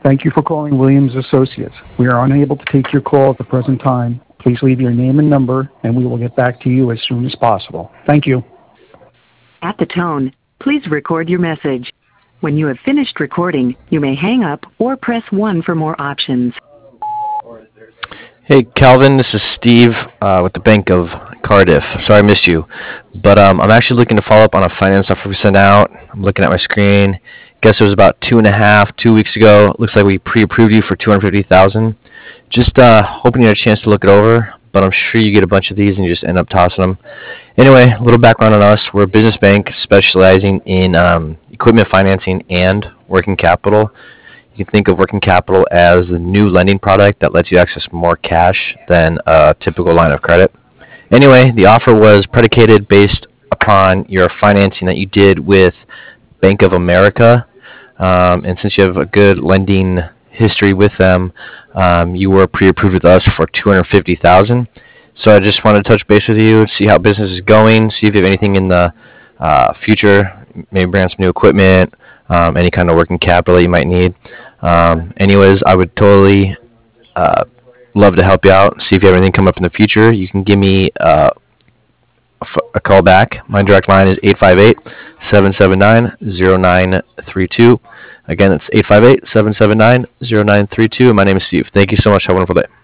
Thank you for calling Williams Associates. We are unable to take your call at the present time. Please leave your name and number, and we will get back to you as soon as possible. Thank you. At the tone, please record your message. When you have finished recording, you may hang up or press 1 for more options. Hey, Calvin, this is Steve with the Bank of Cardiff. Sorry I missed you, but I'm actually looking to follow up on a finance offer we sent out. I'm looking at my screen. Guess it was about 2 weeks ago. Looks like we pre-approved you for $250,000. Just hoping you had a chance to look it over, but I'm sure you get a bunch of these and you just end up tossing them. Anyway, a little background on us. We're a business bank specializing in equipment financing and working capital. You can think of working capital as the new lending product that lets you access more cash than a typical line of credit. Anyway, the offer was predicated based upon your financing that you did with Bank of America. And since you have a good lending history with them, you were pre-approved with us for $250,000. So I just wanted to touch base with you, see how business is going, see if you have anything in the future, maybe bring some new equipment, any kind of working capital you might need. Anyways, I would totally love to help you out. See if you have anything come up in the future. You can give me a call back. My direct line is 858-779-0932. Again, it's 858-779-0932. My name is Steve. Thank you so much. Have a wonderful day.